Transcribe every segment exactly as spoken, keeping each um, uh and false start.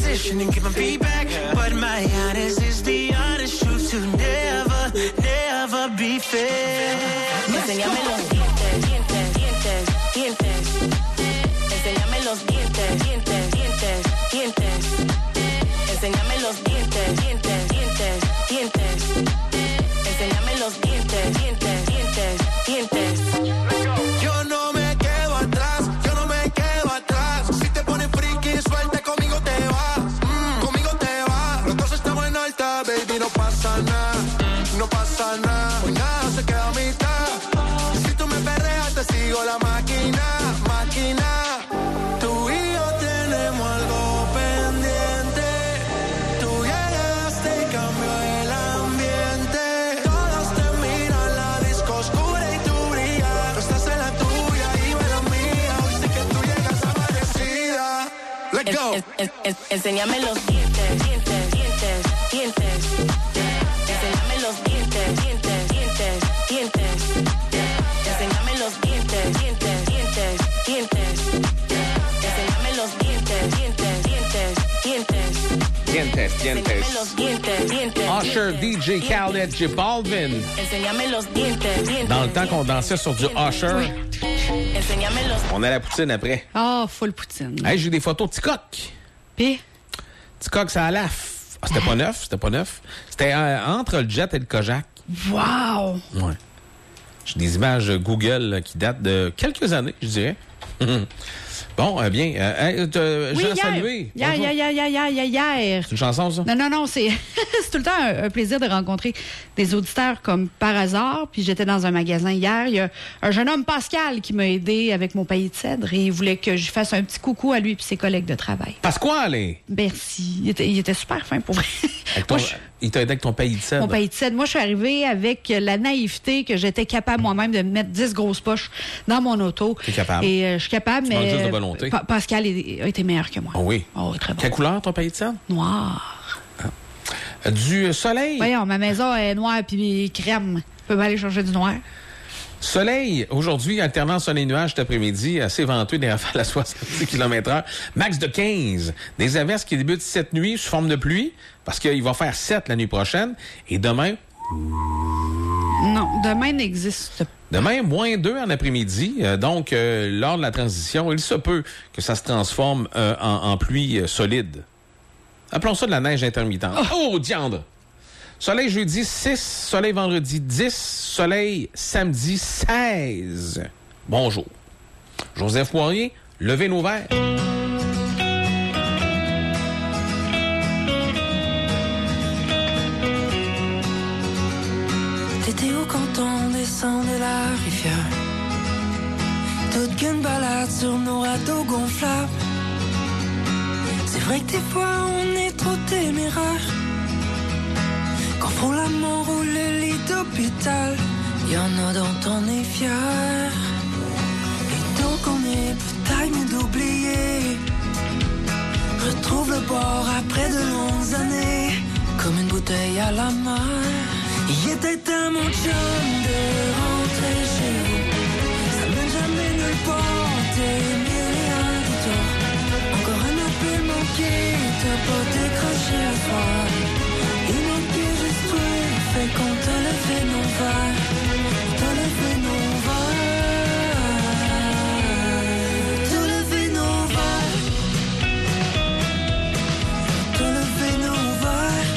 position and give my feedback. But my honest is the honest truth to never, never be fair. Enséñame los dientes, dientes, dientes, dientes. Enséñame los dientes, dientes, dientes, dientes. Enséñame los dientes, dientes, dientes, dientes. Enséñame los dientes, dientes, dientes, dientes. Yo no me quedo atrás, yo no me quedo atrás. Si te pones friki, suelta, conmigo te vas, mm, conmigo te vas. Los dos estamos en alta, baby, no pasa nada, no pasa nada. Hoy nada se queda a mitad. Si tú me perreas, te sigo la máquina, máquina. Tú y yo tenemos algo pendiente. Tú llegaste y cambió el ambiente. Todos te miran, la disco oscura y tú brillas. Tú estás en la tuya y yo en la mía. Hoy sí que tú llegas amanecida. Let's go. En, en, en, enséñame los dientes, dientes, dientes, dientes. Enséñame los dientes, dientes, dientes, dientes. Enséñame los dientes, dientes, dientes, dientes. Enséñame los dientes, dientes, dientes, dientes. Dientes, dientes. Enséñame los dientes, dientes. Usher, D J Khaled, J Balvin. Enséñame los dientes, dientes. Dans le temps qu'on dansait sur du Usher, Enséñame los. on a la poutine après. Ah, oh, full poutine. Hey, j'ai des photos de Ticoc. Puis? Ticoc, ça allait à... F... Ah, c'était pas neuf, c'était pas neuf. C'était euh, entre le jet et le Kojak. Wow! Ouais. J'ai des images Google là, qui datent de quelques années, je dirais. Bon, euh, bien. Euh, euh, Oui, Jean hier. Salué. Hier, bonjour. hier, hier, hier, hier, hier. C'est une chanson, ça? Non, non, non, c'est c'est tout le temps un, un plaisir de rencontrer des auditeurs comme par hasard. Puis j'étais dans un magasin hier. Il y a un jeune homme, Pascal, qui m'a aidé avec mon paillet de cèdre et il voulait que je fasse un petit coucou à lui et ses collègues de travail. Pasquale! Merci. Il était, il était super fin pour vrai. Avec ton- Moi, je- Il t'a aidé avec ton paillet de cèdre. Mon paillet de cèdre. Moi, je suis arrivée avec la naïveté que j'étais capable moi-même de mettre dix grosses poches dans mon auto. T'es capable. Et euh, je suis capable, Tu manques mais juste de volonté. Pa- Pascal est- a été meilleur que moi. Oh oui. Oh, très bon. Quelle couleur, ton paillet de cèdre? Noir. Euh, Du soleil. Voyons, ma maison est noire puis crème. Je peux aller chercher du noir. Soleil, aujourd'hui, alternant soleil-nuage cet après-midi, assez venteux, des rafales à soixante-dix kilomètres heure. Max de quinze. Des averses qui débutent cette nuit sous forme de pluie, parce qu'il va faire sept la nuit prochaine. Et demain, Non, demain n'existe pas. demain, moins deux en après-midi. Euh, donc, euh, lors de la transition, il se peut que ça se transforme euh, en, en pluie euh, solide. Appelons ça de la neige intermittente. Oh, diandre! Soleil jeudi six, soleil vendredi dix, soleil samedi seize. Bonjour. Joseph Poirier, levez nos verres. T'étais où quand on descend de la rivière? Toute qu'une balade sur nos radeaux gonflables. C'est vrai que des fois on est trop téméraire. Confond l'amour ou le lit d'hôpital. Y'en a dont on est fier. Et donc on est peut-être mieux d'oublier. Retrouve le bord après de longues années. Comme une bouteille à la mer. Il était temps mon chum de rentrer chez vous. Ça mène jamais nulle part. T'es mille et un détours. Encore un appel manqué. T'as pas décroché à soir. Il manquait juste toi. Fait qu'on t'a levé nos verres. On t'a levé nos verres. T'as levé nos verres. T'as levé nos verres.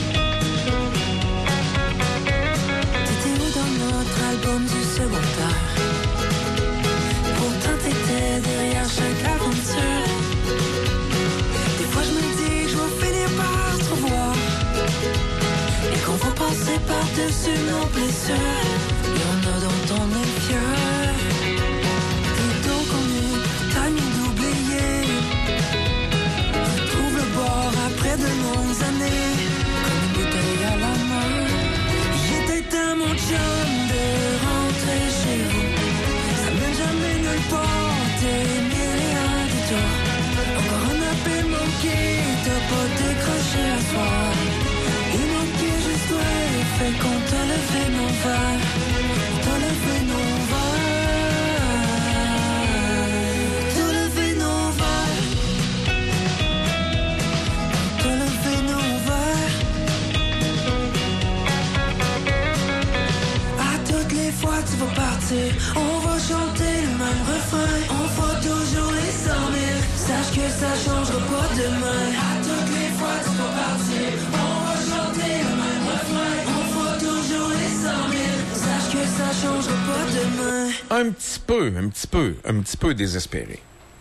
T'étais où dans notre album du secondaire? Pourtant t'étais derrière chaque aventure. Des fois je me dis que je vais finir par te revoir. Et qu'on va passer par-dessus nos blessures. Y'en a dont on est fier. Et donc on est t'as mis d'oublier. Retrouve le bord après de longues années. Comme une bouteille à la main. Il était temps mon chum de rentrer chez vous. Ça mène jamais nulle part. T'es mille et un détours. Encore un appel manqué. T'as pas décroché à soir. Il manquait juste toi. Fait qu'on t'a levé nos verres. On t'a levé nos verres. T'a levé nos verres. partir. On va chanter le même refrain. On fera toujours les cent mille. Sache que ça changera pas demain. À toutes les fois tu vas partir. On va chanter le même refrain. On fera toujours les cent mille. Sache que ça changera pas demain. Un petit peu, un petit peu, un petit peu désespéré.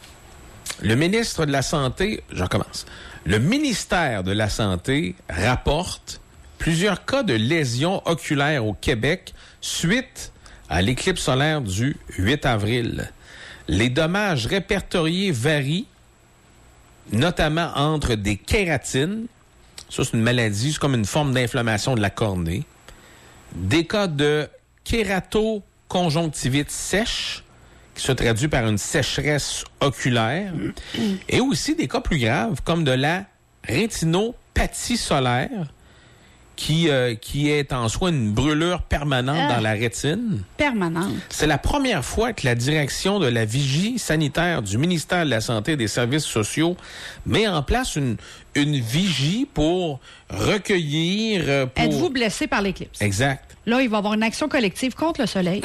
Le ministre de la Santé, j'en commence. Le ministère de la Santé rapporte plusieurs cas de lésions oculaires au Québec suite à l'éclipse solaire du huit avril. Les dommages répertoriés varient, notamment entre des kératines, ça c'est une maladie, c'est comme une forme d'inflammation de la cornée, des cas de kératoconjonctivite sèche, qui se traduit par une sécheresse oculaire, et aussi des cas plus graves, comme de la rétinopathie solaire, qui, euh, qui est en soi une brûlure permanente ah, dans la rétine. Permanente. C'est la première fois que la direction de la vigie sanitaire du ministère de la Santé et des Services sociaux met en place une, une vigie pour recueillir... Pour... Êtes-vous blessé par l'éclipse? Exact. Là, il va y avoir une action collective contre le soleil.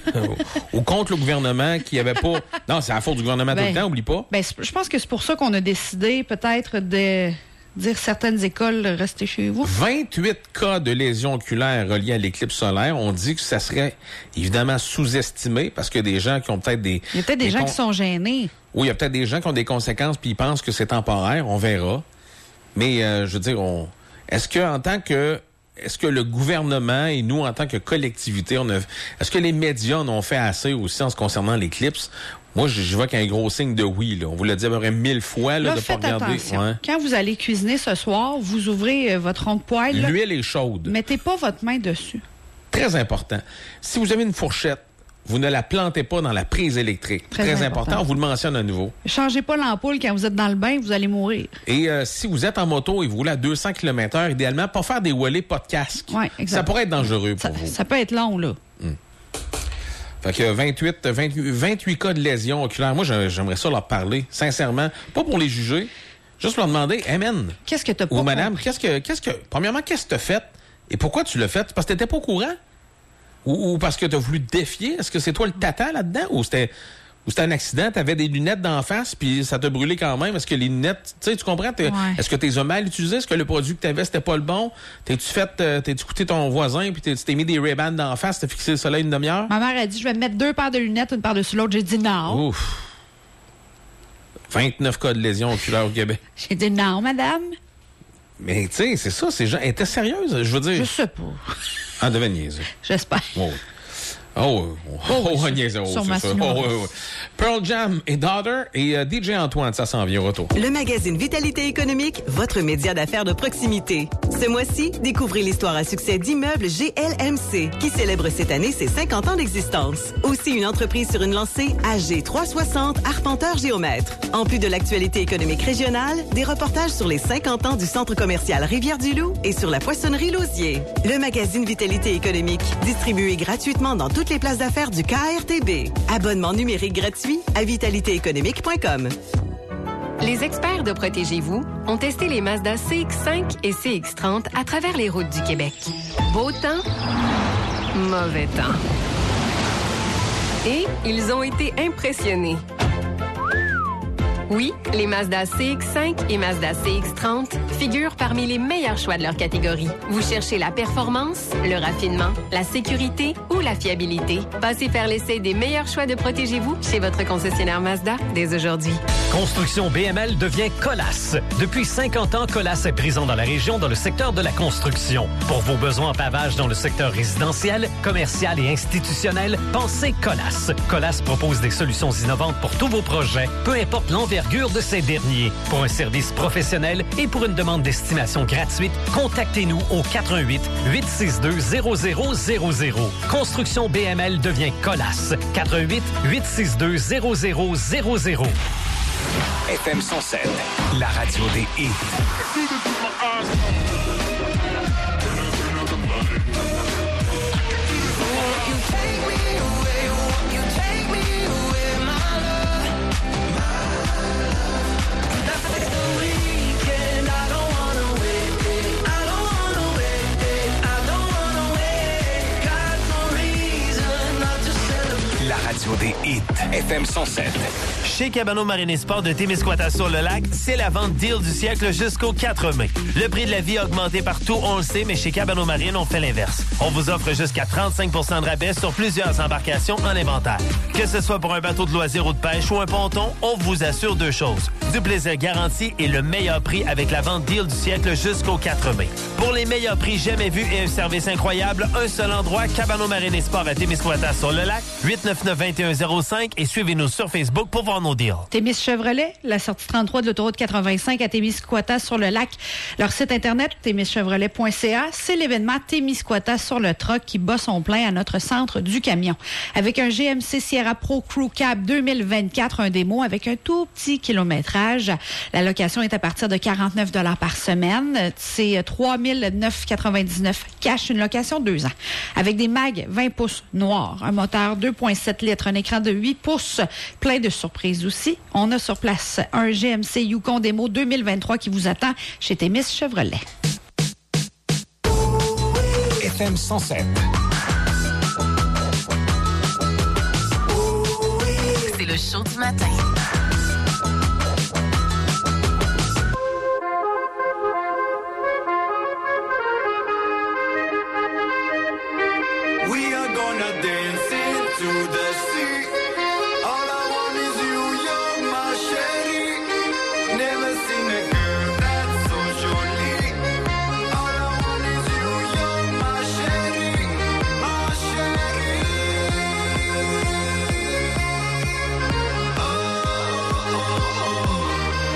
Ou contre le gouvernement qui avait pas... Non, c'est la faute du gouvernement ben, tout le temps, oublie pas. Ben, je pense que c'est pour ça qu'on a décidé peut-être de dire certaines écoles, restez chez vous. vingt-huit cas de lésions oculaires reliées à l'éclipse solaire. On dit que ça serait évidemment sous-estimé parce qu'il y a des gens qui ont peut-être des... Il y a peut-être des, des gens con... qui sont gênés. Oui, il y a peut-être des gens qui ont des conséquences puis ils pensent que c'est temporaire. On verra. Mais, euh, je veux dire, on... est-ce que en tant que... Est-ce que le gouvernement et nous, en tant que collectivité, on a... est-ce que les médias en ont fait assez aussi en ce concernant l'éclipse? Moi, je, je vois qu'il y a un gros signe de oui. Là. On vous l'a dit à peu près mille fois là, là, de ne pas regarder. Ouais. Quand vous allez cuisiner ce soir, vous ouvrez euh, votre rond de poêle. Là, l'huile est chaude. Mettez pas votre main dessus. Très important. Si vous avez une fourchette, vous ne la plantez pas dans la prise électrique. Très, Très important. important. On vous le mentionne à nouveau. Changez pas l'ampoule quand vous êtes dans le bain, vous allez mourir. Et euh, si vous êtes en moto et vous roulez à deux cents kilomètres heure, idéalement, pas faire des wallets, pas de casque. Ouais, exact. Ça pourrait être dangereux pour ça, vous. Ça peut être long, là. Hum. Fait que vingt-huit, vingt-huit, vingt-huit cas de lésions oculaires. Moi, j'aimerais ça leur parler, sincèrement. Pas pour les juger, juste pour leur demander, hey man, qu'est-ce que t'as pas ou madame, compris? qu'est-ce que, qu'est-ce que, premièrement, qu'est-ce que t'as fait? Et pourquoi tu l'as fait? Parce que t'étais pas au courant? Ou, ou parce que t'as voulu te défier? Est-ce que c'est toi le tata là-dedans? Ou c'était, ou c'était un accident, t'avais des lunettes d'en face, puis ça t'a brûlé quand même? Est-ce que les lunettes, tu sais, tu comprends? Ouais. Est-ce que t'es mal utilisé? Est-ce que le produit que t'avais, c'était pas le bon? T'es-tu fait, euh, t'es-tu écouté ton voisin, puis t'es, tu t'es mis des Ray-Ban d'en face, t'as fixé le soleil une demi-heure? Ma mère a dit, je vais me mettre deux paires de lunettes, une par-dessus l'autre. J'ai dit non. Ouf. vingt-neuf cas de lésions oculaires au Québec. J'ai dit non, madame. Mais tu sais, c'est ça, ces gens étaient sérieuses, je veux dire. Je sais pas. Ah, devait niaiser. J'espère. Oh. Oh, oh, oh, oh, niaise, oh, c'est ça. Oh, oh, oh. Pearl Jam et Daughter et euh, D J Antoine, ça s'en vient au retour. Le magazine Vitalité économique, votre média d'affaires de proximité. Ce mois-ci, découvrez l'histoire à succès d'immeubles G L M C, qui célèbre cette année ses cinquante ans d'existence. Aussi une entreprise sur une lancée A G trois cent soixante, arpenteur géomètre. En plus de l'actualité économique régionale, des reportages sur les cinquante ans du centre commercial Rivière-du-Loup et sur la poissonnerie Lausier. Le magazine Vitalité économique, distribué gratuitement dans toutes les places d'affaires du K R T B. Abonnement numérique gratuit à vitalité économique point com. Les experts de Protégez-vous ont testé les Mazda C X cinq et C X trente à travers les routes du Québec. Beau temps, mauvais temps. Et ils ont été impressionnés. Oui, les Mazda C X cinq et Mazda C X trente figurent parmi les meilleurs choix de leur catégorie. Vous cherchez la performance, le raffinement, la sécurité ou la fiabilité? Passez faire l'essai des meilleurs choix de Protégez-vous chez votre concessionnaire Mazda dès aujourd'hui. Construction B M L devient Colas. Depuis cinquante ans, Colas est présent dans la région dans le secteur de la construction. Pour vos besoins en pavage dans le secteur résidentiel, commercial et institutionnel, pensez Colas. Colas propose des solutions innovantes pour tous vos projets, peu importe l'envergure de ces derniers. Pour un service professionnel et pour une demande d'estimation gratuite, contactez-nous au quatre un huit, huit six deux, zéro zéro zéro zéro. Construction B M L devient Colas. quatre un huit, huit six deux, zéro zéro zéro zéro. F M cent sept, la radio des hits. Celebrate. des hits. F M cent sept. Chez Cabano Marine et Sport de Témiscouata-sur-le-Lac, c'est la vente deal du siècle jusqu'au quatre mai. Le prix de la vie a augmenté partout, on le sait, mais chez Cabano Marine, on fait l'inverse. On vous offre jusqu'à trente-cinq pour cent de rabais sur plusieurs embarcations en inventaire. Que ce soit pour un bateau de loisirs ou de pêche ou un ponton, on vous assure deux choses. Du plaisir garanti et le meilleur prix avec la vente deal du siècle jusqu'au quatre mai. Pour les meilleurs prix jamais vus et un service incroyable, un seul endroit, Cabano Marine et Sport à Témiscouata-sur-le-Lac, huit neuf neuf, deux un zéro cinq et suivez-nous sur Facebook pour voir nos deals. Témis Chevrolet, la sortie trente-trois de l'autoroute quatre-vingt-cinq à Témiscouata-sur-le-Lac. Leur site internet, témis chevrolet point c a, c'est l'événement Témiscouata sur le troc qui bat son plein à notre centre du camion. Avec un G M C Sierra Pro Crew Cab deux mille vingt-quatre, un démo avec un tout petit kilométrage. La location est à partir de quarante-neuf dollars par semaine. C'est trois mille neuf cent quatre-vingt-dix-neuf cash, une location de deux ans. Avec des mags vingt pouces noirs, un moteur deux virgule sept litres, un écran de huit pouces, plein de surprises aussi. On a sur place un G M C Yukon Démo deux mille vingt-trois qui vous attend chez Témis Chevrolet. F M cent sept. C'est le show du matin. We are gonna dance into the sea. All I want is you, you're my chérie. Never seen a girl that's so jolie. All I want is you, you're my chérie, my chérie. Oh, oh, oh, oh.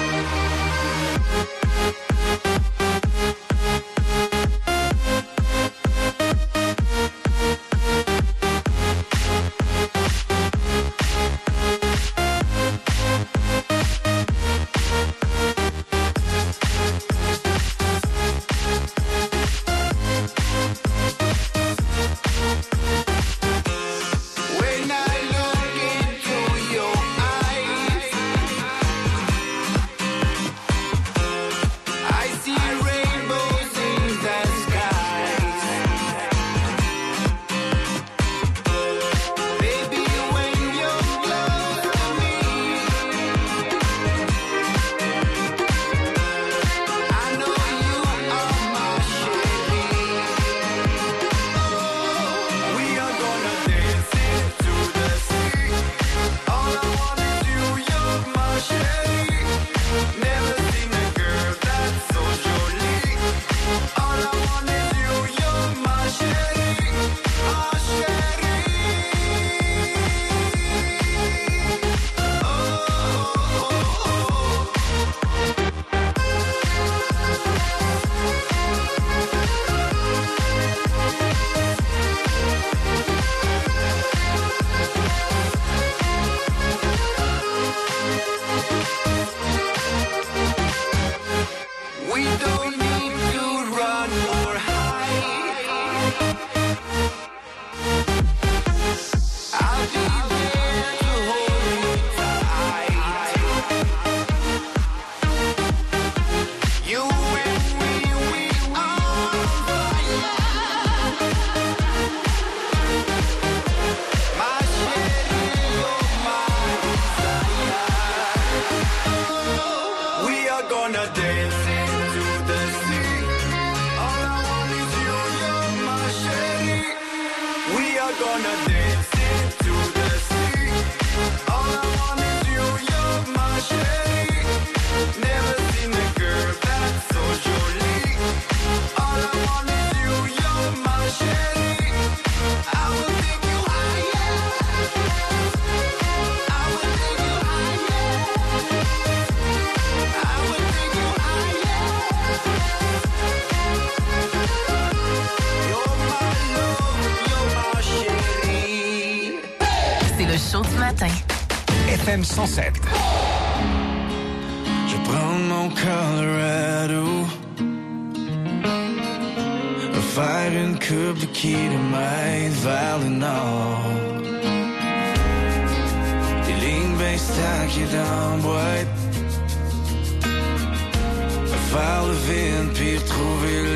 When I look into your eyes, I see rainbows in the skies. Baby, when you're close to me, I know you are my chérie. Oh, we are gonna dance into the sea. All I want is you, you're my chérie. Never seen a girl that's so jolie. All I want is you, you're my chérie, my chérie. Oh, oh, oh, oh. We don't need to run or hide. I'll be there to hold you tight. You and me, we are fire. My chérie, you're my desire. We are gonna dance into the sea. All I want is you, you're my chérie. We are gonna dance into the sea. All I want is you, you're my chérie. Never seen a girl that's so jolie. All I want is you, you're my chérie. I will take you higher. I will take you higher. I will take you higher. You're my love, you're my chérie. C'est le show du matin. F M cent sept. Je prends mon Colorado, faire une coupe de kilomètres vers le nord. Des lignes bien stackées dans la boîte, faire le vide puis retrouver